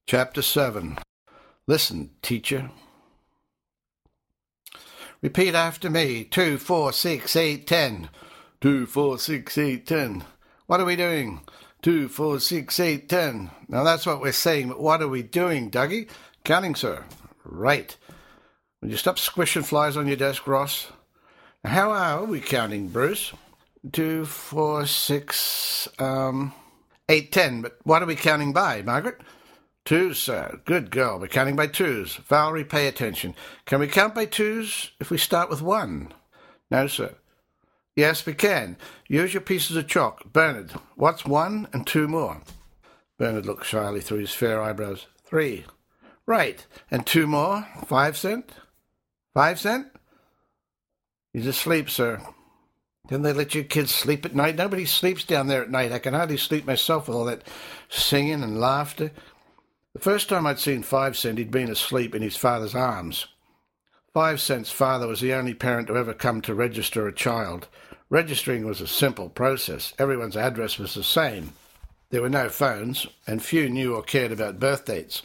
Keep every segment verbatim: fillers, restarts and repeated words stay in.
Chapter seven. Listen, teacher. Repeat after me. Two, four, six, eight, ten. Two, four, six, eight, ten. What are we doing? Two, four, six, eight, ten. Now that's what we're saying, but what are we doing, Dougie? Counting, sir. Right. Will you stop squishing flies on your desk, Ross? Now, how are we counting, Bruce? Two, four, six, um, eight, ten. But what are we counting by, Margaret? Twos, sir. Good girl. We're counting by twos. Valerie, pay attention. Can we count by twos if we start with one? No, sir. Yes, we can. Use your pieces of chalk. Bernard, what's one and two more? Bernard looked shyly through his fair eyebrows. Three. Right. And two more? Five cent? Five cent? He's asleep, sir. Didn't they let you kids sleep at night? Nobody sleeps down there at night. I can hardly sleep myself with all that singing and laughter. The first time I'd seen Five Cent, he'd been asleep in his father's arms. Five Cent's father was the only parent to ever come to register a child. Registering was a simple process. Everyone's address was the same. There were no phones, and few knew or cared about birth dates.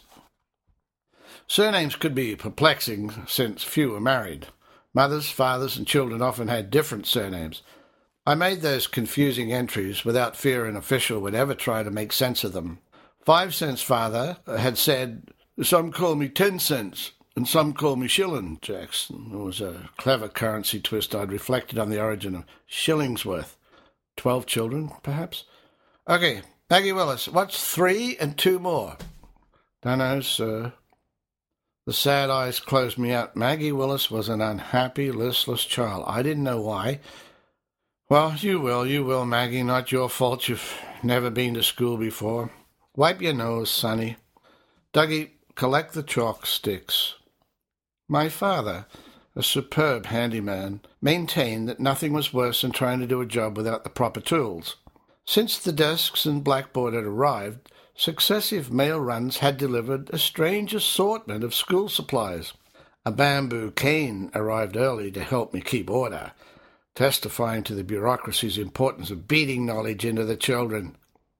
Surnames could be perplexing, since few were married. Mothers, fathers, and children often had different surnames. I made those confusing entries without fear an official would ever try to make sense of them. Five Cent's father had said, "Some call me ten cents, and some call me shillin', Jackson." It was a clever currency twist. I'd reflected on the origin of Shillingsworth. Twelve children, perhaps? Okay, Maggie Willis, what's three and two more? Dunno, sir. The sad eyes closed me out. Maggie Willis was an unhappy, listless child. I didn't know why. Well, you will, you will, Maggie. Not your fault. You've never been to school before. Wipe your nose, sonny. Dougie, collect the chalk sticks. My father, a superb handyman, maintained that nothing was worse than trying to do a job without the proper tools. Since the desks and blackboard had arrived, successive mail runs had delivered a strange assortment of school supplies. A bamboo cane arrived early to help me keep order, testifying to the bureaucracy's importance of beating knowledge into the children.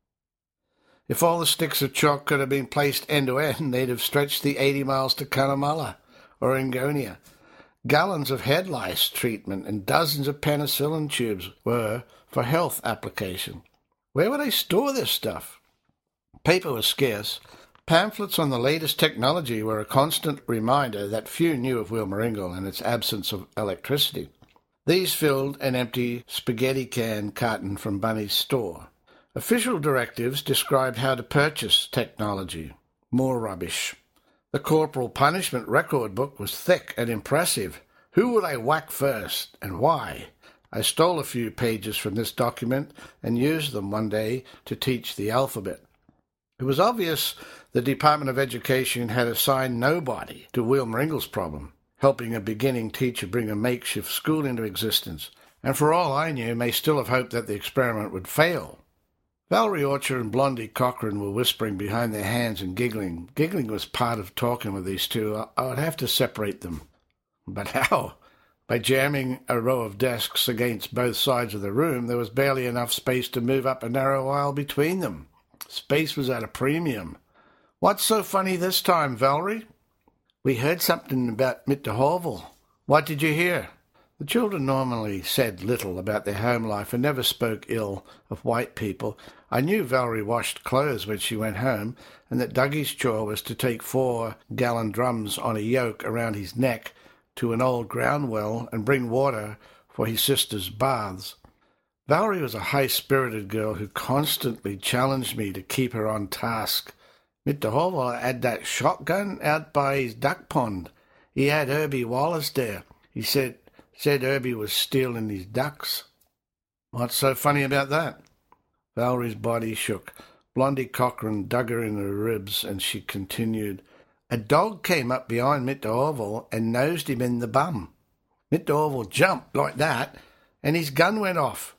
If all the sticks of chalk could have been placed end to end, they'd have stretched the eighty miles to Cunnamulla or Ingonia. Gallons of head lice treatment and dozens of penicillin tubes were for health application. Where would I store this stuff? Paper was scarce. Pamphlets on the latest technology were a constant reminder that few knew of Wilmeringle and its absence of electricity. These filled an empty spaghetti can carton from Bunny's store. Official directives described how to purchase technology. More rubbish. The corporal punishment record book was thick and impressive. Who would I whack first, and why? I stole a few pages from this document and used them one day to teach the alphabet. It was obvious the Department of Education had assigned nobody to Wilmeringle's problem, helping a beginning teacher bring a makeshift school into existence, and for all I knew may still have hoped that the experiment would fail. Valerie Orchard and Blondie Cochran were whispering behind their hands and giggling. Giggling was part of talking with these two. I would have to separate them. But how? By jamming a row of desks against both sides of the room, there was barely enough space to move up a narrow aisle between them. Space was at a premium. What's so funny this time, Valerie? We heard something about Mister Horval. What did you hear? The children normally said little about their home life and never spoke ill of white people. I knew Valerie washed clothes when she went home, and that Dougie's chore was to take four-gallon drums on a yoke around his neck to an old ground well and bring water for his sister's baths. Valerie was a high-spirited girl who constantly challenged me to keep her on task. Mister Horval had that shotgun out by his duck pond. He had Herbie Wallace there. He said... Said Herbie was stealing his ducks. What's so funny about that? Valerie's body shook. Blondie Cochran dug her in the ribs, and she continued, A dog came up behind Mister Horval and nosed him in the bum. Mister Horval jumped like that, and his gun went off.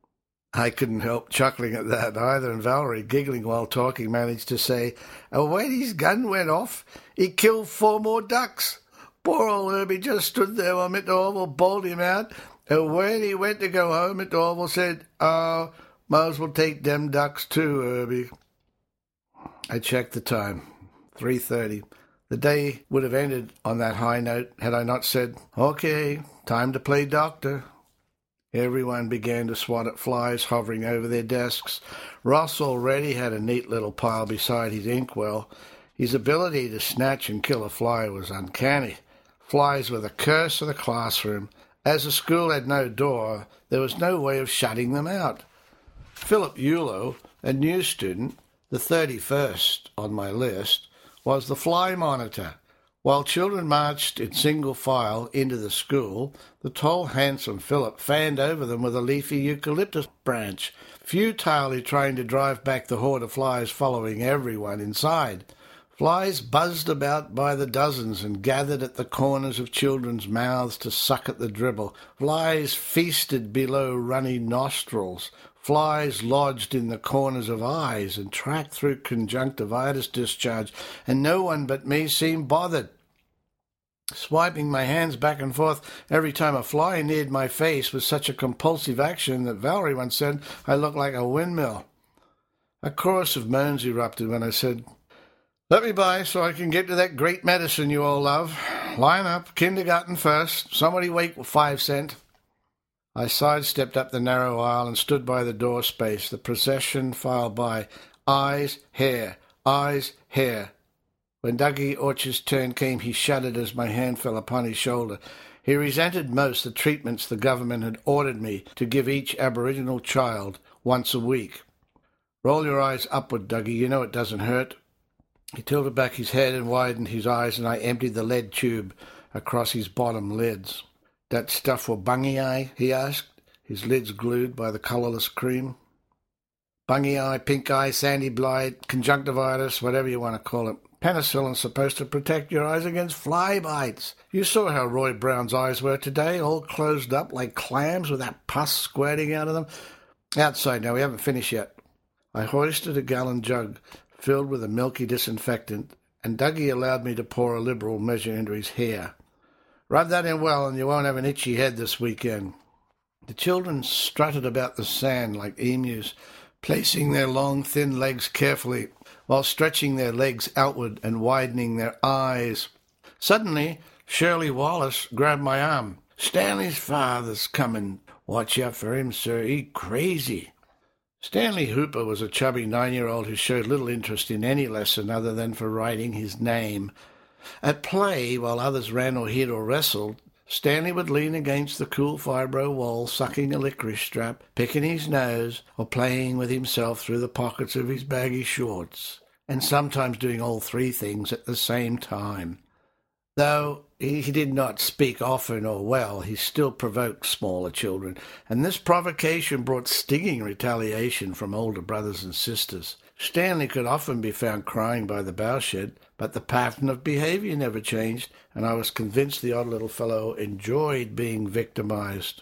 I couldn't help chuckling at that either, and Valerie, giggling while talking, managed to say, And when his gun went off, he killed four more ducks. Poor old Herbie just stood there while Mister Horval bawled him out, and when he went to go home, Mister Horval said, Oh, might as well take them ducks too, Herbie. I checked the time. three thirty. The day would have ended on that high note had I not said, "Okay, time to play doctor." Everyone began to swat at flies hovering over their desks. Ross already had a neat little pile beside his inkwell. His ability to snatch and kill a fly was uncanny. Flies were the curse of the classroom. As the school had no door, there was no way of shutting them out. Philip Eulo, a new student, the thirty-first on my list, was the fly monitor. While children marched in single file into the school, the tall, handsome Philip fanned over them with a leafy eucalyptus branch, futilely trying to drive back the horde of flies following everyone inside. Flies buzzed about by the dozens and gathered at the corners of children's mouths to suck at the dribble. Flies feasted below runny nostrils. Flies lodged in the corners of eyes and tracked through conjunctivitis discharge, and no one but me seemed bothered. Swiping my hands back and forth every time a fly neared my face was such a compulsive action that Valerie once said I looked like a windmill. A chorus of moans erupted when I said, "Let me by so I can get to that great medicine you all love. Line up, kindergarten first. Somebody wait five cent." I sidestepped up the narrow aisle and stood by the door space. The procession filed by. Eyes, hair, eyes, hair. When Dougie Orchard's turn came, he shuddered as my hand fell upon his shoulder. He resented most the treatments the government had ordered me to give each Aboriginal child once a week. "Roll your eyes upward, Dougie. You know it doesn't hurt." He tilted back his head and widened his eyes, and I emptied the lead tube across his bottom lids. "That stuff for bungy eye?" he asked, his lids glued by the colourless cream. Bungy eye, pink eye, sandy blight, conjunctivitis, whatever you want to call it. Penicillin's supposed to protect your eyes against fly bites. You saw how Roy Brown's eyes were today, all closed up like clams with that pus squirting out of them. "Outside now, we haven't finished yet." I hoisted a gallon jug filled with a milky disinfectant, and Dougie allowed me to pour a liberal measure into his hair. "Rub that in well, and you won't have an itchy head this weekend." The children strutted about the sand like emus, placing their long, thin legs carefully, while stretching their legs outward and widening their eyes. Suddenly, Shirley Wallace grabbed my arm. "Stanley's father's coming. Watch out for him, sir. He crazy." Stanley Hooper was a chubby nine-year-old who showed little interest in any lesson other than for writing his name. At play, while others ran or hid or wrestled, Stanley would lean against the cool fibro wall, sucking a licorice strap, picking his nose, or playing with himself through the pockets of his baggy shorts, and sometimes doing all three things at the same time. Though he did not speak often or well, he still provoked smaller children, and this provocation brought stinging retaliation from older brothers and sisters. Stanley could often be found crying by the bowshed, but the pattern of behaviour never changed, and I was convinced the odd little fellow enjoyed being victimised.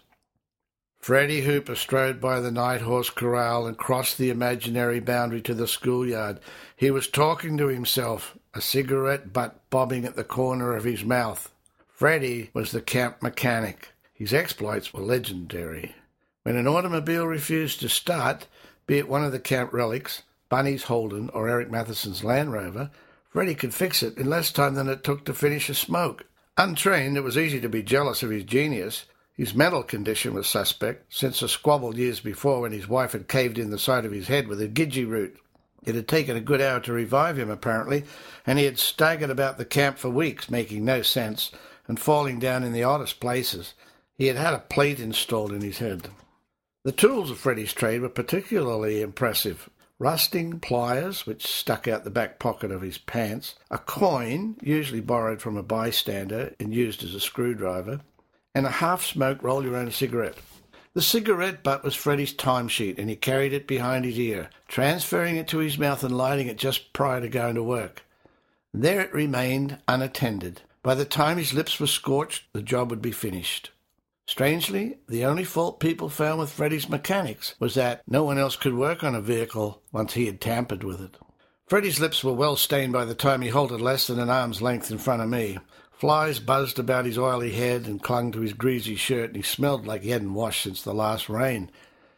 Freddie Hooper strode by the Night Horse Corral and crossed the imaginary boundary to the schoolyard. He was talking to himself, a cigarette butt bobbing at the corner of his mouth. Freddie was the camp mechanic. His exploits were legendary. When an automobile refused to start, be it one of the camp relics, Bunny's Holden or Eric Matheson's Land Rover, Freddie could fix it in less time than it took to finish a smoke. Untrained, it was easy to be jealous of his genius. His mental condition was suspect, since a squabble years before when his wife had caved in the side of his head with a gidgee root. It had taken a good hour to revive him, apparently, and he had staggered about the camp for weeks, making no sense, and falling down in the oddest places. He had had a plate installed in his head. The tools of Freddie's trade were particularly impressive. Rusting pliers, which stuck out the back pocket of his pants, a coin, usually borrowed from a bystander and used as a screwdriver, and a half-smoked roll-your-own cigarette. The cigarette butt was Freddie's timesheet, and he carried it behind his ear, transferring it to his mouth and lighting it just prior to going to work. There it remained, unattended. By the time his lips were scorched, the job would be finished. Strangely, the only fault people found with Freddie's mechanics was that no one else could work on a vehicle once he had tampered with it. Freddie's lips were well stained by the time he halted less than an arm's length in front of me. Flies buzzed about his oily head and clung to his greasy shirt, and he smelled like he hadn't washed since the last rain.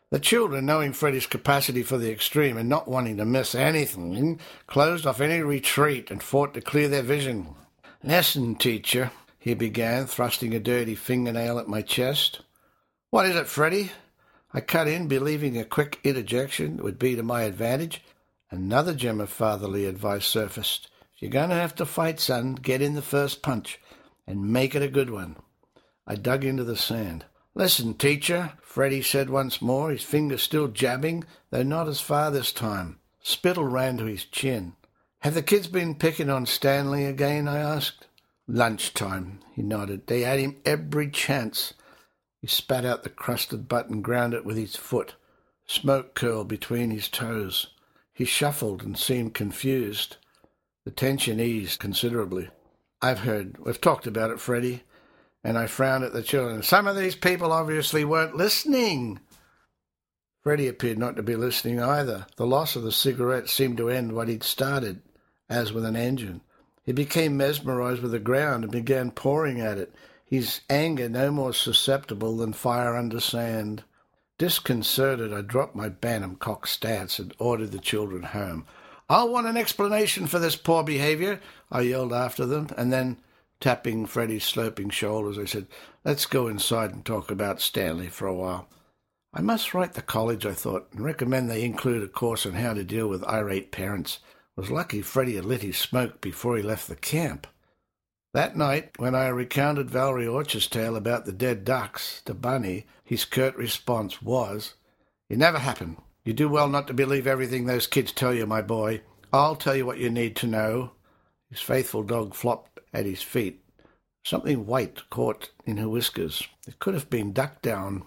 The children, knowing Freddie's capacity for the extreme and not wanting to miss anything, closed off any retreat and fought to clear their vision. "Listen, teacher," he began, thrusting a dirty fingernail at my chest. "What is it, Freddie?" I cut in, believing a quick interjection would be to my advantage. Another gem of fatherly advice surfaced. "If you're going to have to fight, son, get in the first punch, and make it a good one." I dug into the sand. "Listen, teacher," Freddie said once more, his fingers still jabbing, though not as far this time. Spittle ran to his chin. "Have the kids been picking on Stanley again?" I asked. "Lunchtime," he nodded. "They had him every chance." He spat out the crusted butt and ground it with his foot. Smoke curled between his toes. He shuffled and seemed confused. The tension eased considerably. "I've heard. We've talked about it, Freddie." And I frowned at the children. "Some of these people obviously weren't listening." Freddie appeared not to be listening either. The loss of the cigarette seemed to end what he'd started, as with an engine. He became mesmerized with the ground and began pawing at it, his anger no more susceptible than fire under sand. Disconcerted, I dropped my bantam-cock stance and ordered the children home. "I'll want an explanation for this poor behaviour," I yelled after them, and then, tapping Freddie's sloping shoulders, I said, "Let's go inside and talk about Stanley for a while." I must write the college, I thought, and recommend they include a course on how to deal with irate parents. It was lucky Freddie had lit his smoke before he left the camp. That night, when I recounted Valerie Orchard's tale about the dead ducks to Bunny, his curt response was, "It never happened. You do well not to believe everything those kids tell you, my boy. I'll tell you what you need to know." His faithful dog flopped at his feet. Something white caught in her whiskers. It could have been duck down.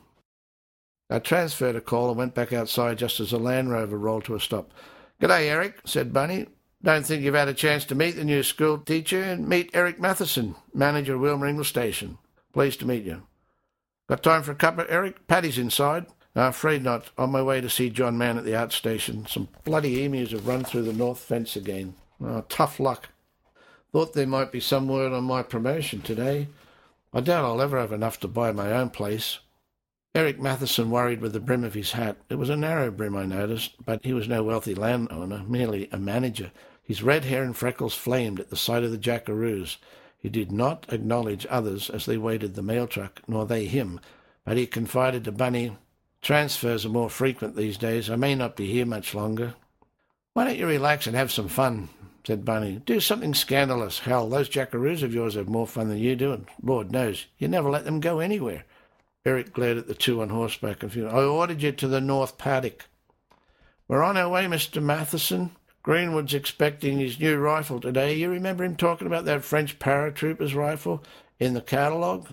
I transferred a call and went back outside just as the Land Rover rolled to a stop. "G'day, Eric," said Bunny. "Don't think you've had a chance to meet the new school teacher and meet Eric Matheson, manager of Wilmer English Station. Pleased to meet you." "Got time for a cuppa, Eric? Paddy's inside." "No, afraid not. On my way to see John Mann at the art station. Some bloody emus have run through the north fence again. Oh, tough luck. Thought there might be some word on my promotion today. I doubt I'll ever have enough to buy my own place." Eric Matheson worried with the brim of his hat. It was a narrow brim, I noticed, but he was no wealthy landowner, merely a manager. His red hair and freckles flamed at the sight of the jackaroos. He did not acknowledge others as they waited the mail truck, nor they him, but he confided to Bunny, "Transfers are more frequent these days. I may not be here much longer." "Why don't you relax and have some fun?" said Bunny. "Do something scandalous. Hell, those jackaroos of yours have more fun than you do, and Lord knows, you never let them go anywhere." Eric glared at the two on horseback and said, "I ordered you to the north paddock." "We're on our way, Mister Matheson. Greenwood's expecting his new rifle today. You remember him talking about that French paratrooper's rifle in the catalogue?"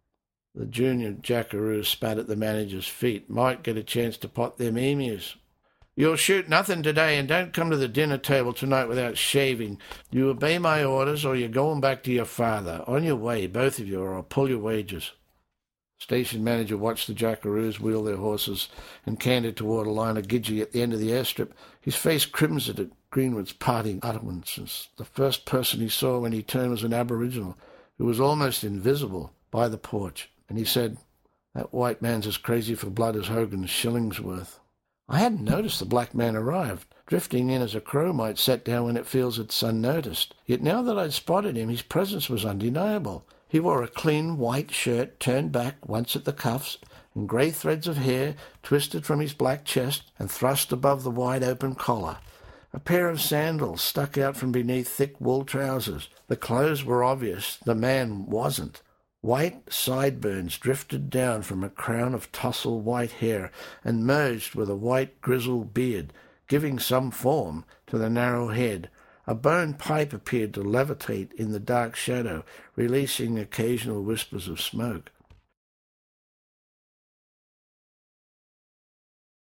The junior jackaroo spat at the manager's feet. "Might get a chance to pot them emus." "You'll shoot nothing today, and don't come to the dinner table tonight without shaving. You obey my orders, or you're going back to your father. On your way, both of you, or I'll pull your wages." Station manager watched the jackaroos wheel their horses and cantered toward a line of Gidgee at the end of the airstrip, his face crimsoned at Greenwood's parting utterances. The first person he saw when he turned was an aboriginal, who was almost invisible, by the porch, and he said, "That white man's as crazy for blood as Hogan's Shillingsworth." I hadn't noticed the black man arrived, drifting in as a crow might set down when it feels it's unnoticed. Yet now that I'd spotted him, his presence was undeniable. He wore a clean white shirt turned back once at the cuffs, and grey threads of hair twisted from his black chest and thrust above the wide-open collar. A pair of sandals stuck out from beneath thick wool trousers. The clothes were obvious, the man wasn't. White sideburns drifted down from a crown of tousled white hair and merged with a white grizzled beard, giving some form to the narrow head. A bone pipe appeared to levitate in the dark shadow, releasing occasional whispers of smoke.